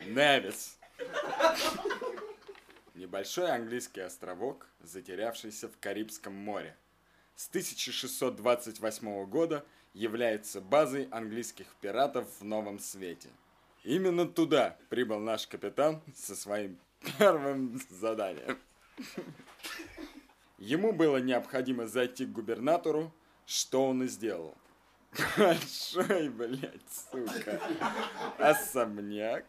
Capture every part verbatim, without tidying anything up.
Невис. Небольшой английский островок, затерявшийся в Карибском море. С тысяча шестьсот двадцать восьмого года является базой английских пиратов в Новом Свете. Именно туда прибыл наш капитан со своим первым заданием. Ему было необходимо зайти к губернатору, что он и сделал. Большой, блядь, сука, особняк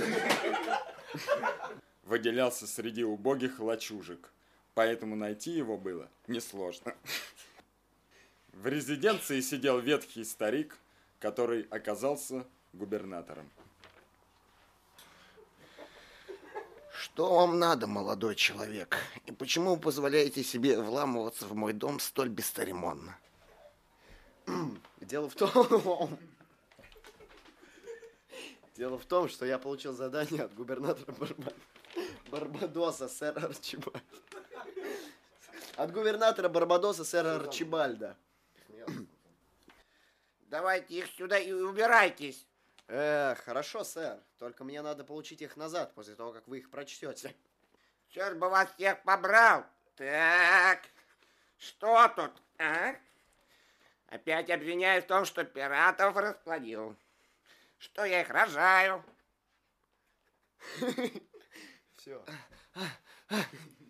выделялся среди убогих лачужек, поэтому найти его было несложно. В резиденции сидел ветхий старик, который оказался губернатором. Что вам надо, молодой человек? И почему вы позволяете себе вламываться в мой дом столь бесцеремонно? Дело в том... Дело в том, что я получил задание от губернатора Барба... Барбадоса, сэра Арчибальда. От губернатора Барбадоса, сэра Арчибальда. Давайте их сюда и убирайтесь. Э, хорошо, сэр. Только мне надо получить их назад после того, как вы их прочтете. Черт бы вас всех побрал. Так, что тут, а? Опять обвиняю в том, что пиратов расплодил. Что я их рожаю. Все.